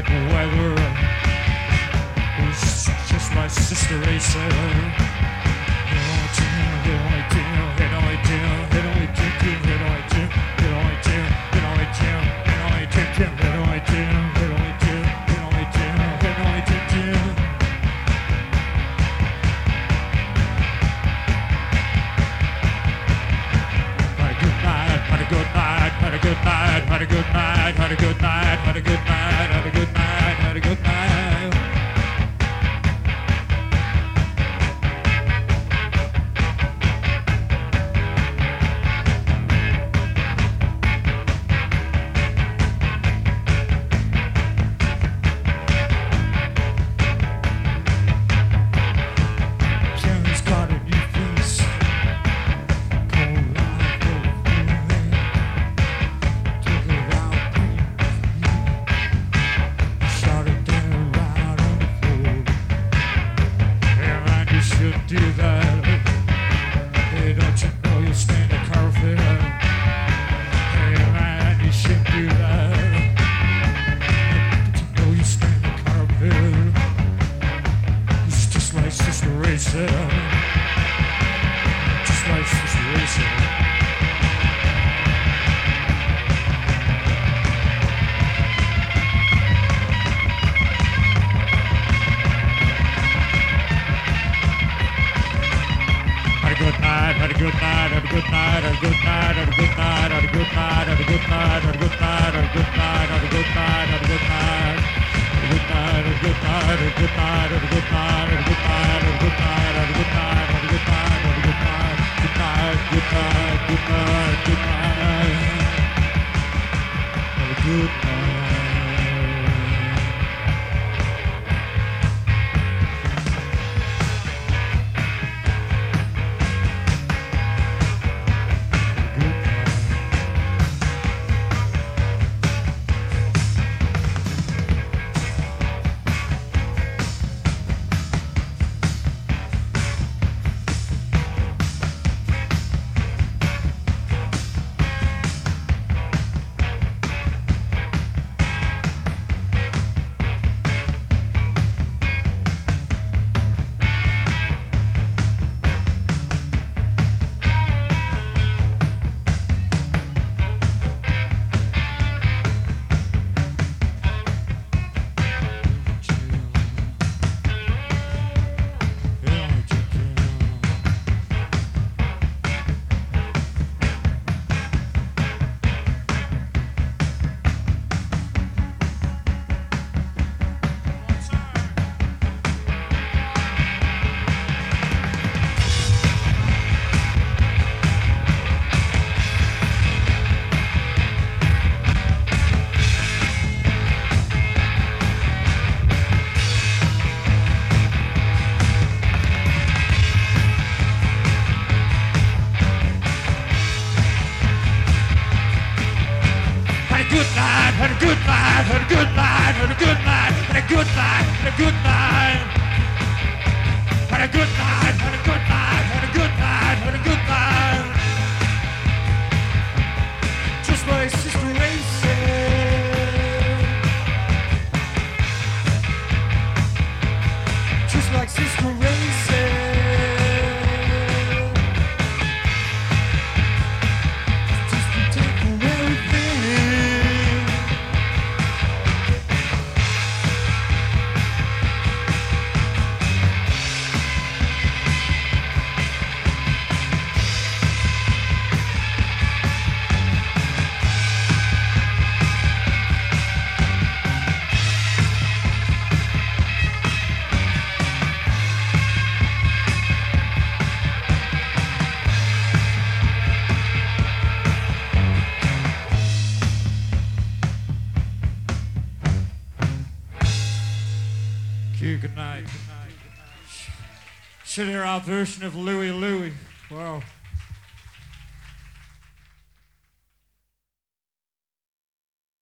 weather. It's just my sister Ray said. Had a good night, had a good night, had a good night, had a good night, had a good night. Jerry's got a new face. Do that. Hey, don't you know you stand a carpet? Hey man, you should do that. Don't you know you stand a carpet? It's just like Sister Ray said. Just like Sister Ray said. Had a good night, had a good night, had a good night, had a good night, had a good night, had a good night, had a good night, had a good night, had a good night, had a good night, had a good night, had a good night, had a good night, had a good night, had a good night, had a good night, had a good night, had a good night, had a good night, good night, good night, good night, had a good night. Had a good night, had a good night, had a good night, had a good night, had a good night, had a good night, had a good night, had a good night, had a good night. Just like Sister Ray said. Just like Sister Ray said. Good night. Should hear our version of Louie Louie. Wow.